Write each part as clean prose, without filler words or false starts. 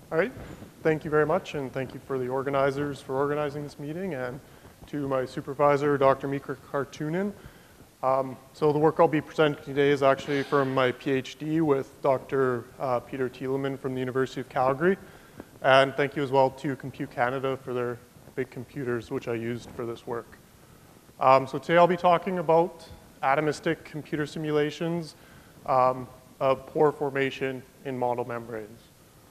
All right, thank you very much, and thank you for the organizers for organizing this meeting, and to my supervisor, Dr. Mika Kartunen. So the work I'll be presenting today is actually from my PhD with Dr. Peter Thielemann from the University of Calgary. And thank you as well to Compute Canada for their big computers, which I used for this work. So today I'll be talking about atomistic computer simulations of pore formation in model membranes.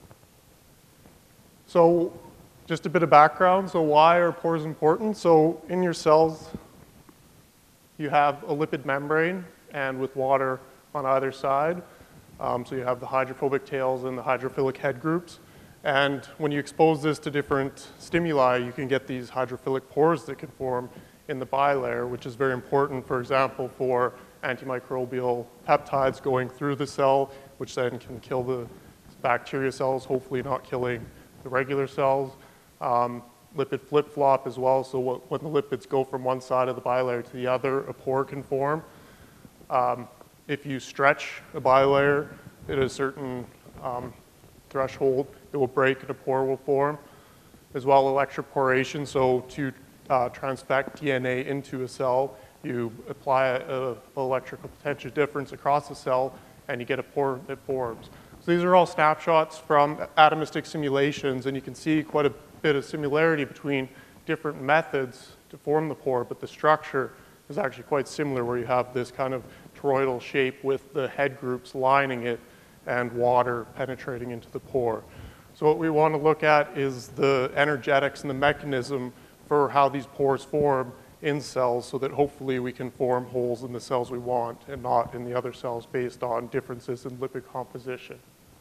So just a bit of background. So why are pores important? So in your cells, you have a lipid membrane and with water on either side. So you have the hydrophobic tails and the hydrophilic head groups. And when you expose this to different stimuli, you can get these hydrophilic pores that can form in the bilayer, which is very important, for example, for antimicrobial peptides going through the cell, which then can kill the bacteria cells, hopefully not killing the regular cells. Lipid flip-flop as well, so when the lipids go from one side of the bilayer to the other, a pore can form. If you stretch a bilayer at a certain threshold, it will break and a pore will form. As well, electroporation, so to transfect DNA into a cell, you apply an electrical potential difference across the cell and you get a pore that forms. So these are all snapshots from atomistic simulations, and you can see quite a bit of similarity between different methods to form the pore, but the structure is actually quite similar, where you have this kind of toroidal shape with the head groups lining it and water penetrating into the pore. So what we want to look at is the energetics and the mechanism for how these pores form in cells, so that hopefully we can form holes in the cells we want and not in the other cells based on differences in lipid composition.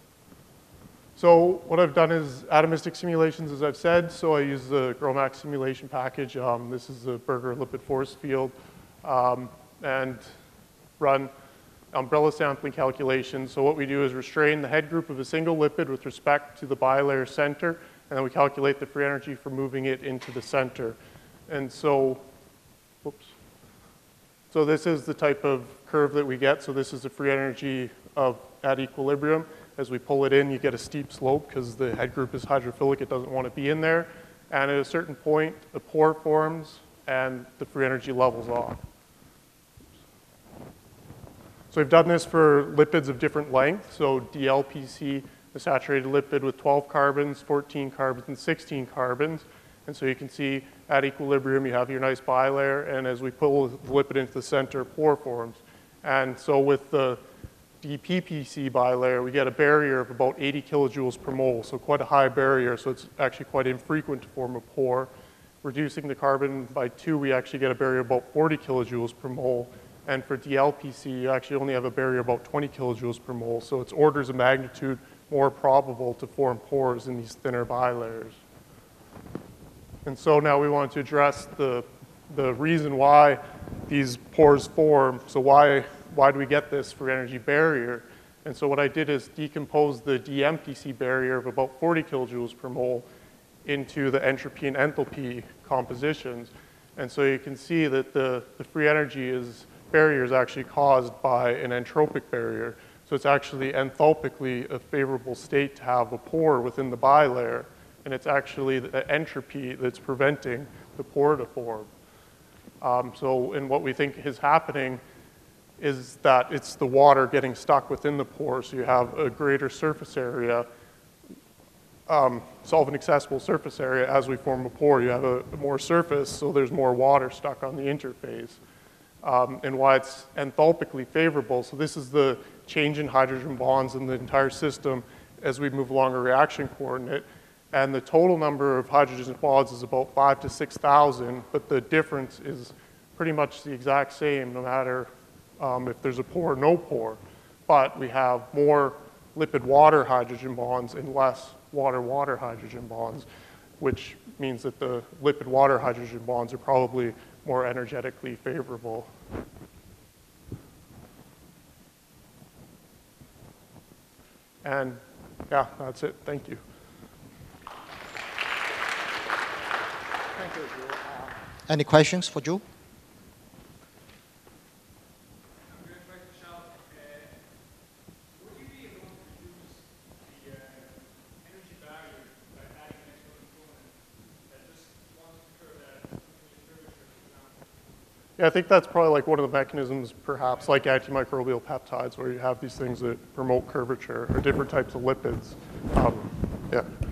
So what I've done is atomistic simulations, as I've said. So I use the GROMACS simulation package. This is the Berger lipid force field, and run umbrella sampling calculations. So what we do is restrain the head group of a single lipid with respect to the bilayer center, and then we calculate the free energy for moving it into the center. And so, so this is the type of curve that we get. So this is the free energy at equilibrium. As we pull it in, you get a steep slope because the head group is hydrophilic. It doesn't want to be in there. And at a certain point, a pore forms and the free energy levels off. So we've done this for lipids of different lengths. So DLPC, a saturated lipid with 12 carbons, 14 carbons, and 16 carbons. And so you can see at equilibrium, you have your nice bilayer. And as we pull the lipid into the center, pore forms. And so with the DPPC bilayer, we get a barrier of about 80 kilojoules per mole, so quite a high barrier, so it's actually quite infrequent to form a pore. Reducing the carbon by 2, we actually get a barrier of about 40 kilojoules per mole. And for DLPC, you actually only have a barrier of about 20 kilojoules per mole, so it's orders of magnitude more probable to form pores in these thinner bilayers. And so now we want to address the reason why these pores form. So why do we get this free energy barrier? And so what I did is decompose the DMPC barrier of about 40 kilojoules per mole into the entropy and enthalpy compositions. And so you can see that the free energy barrier is actually caused by an entropic barrier. So it's actually enthalpically a favorable state to have a pore within the bilayer. And it's actually the entropy that's preventing the pore to form. And what we think is happening is that it's the water getting stuck within the pore, so you have a greater surface area, solvent accessible surface area. As we form a pore, you have a more surface, so there's more water stuck on the interface. And why it's enthalpically favorable, so this is the change in hydrogen bonds in the entire system as we move along a reaction coordinate. And the total number of hydrogen bonds is about 5,000 to 6,000, but the difference is pretty much the exact same no matter if there's a pore or no pore. But we have more lipid-water hydrogen bonds and less water-water hydrogen bonds, which means that the lipid-water hydrogen bonds are probably more energetically favorable. And yeah, that's it. Thank you. Thank you, Joe. Any questions for Joe? Would you be able to use the energy barrier Yeah, I think that's probably like one of the mechanisms, perhaps, like antimicrobial peptides, where you have these things that promote curvature or different types of lipids. Yeah.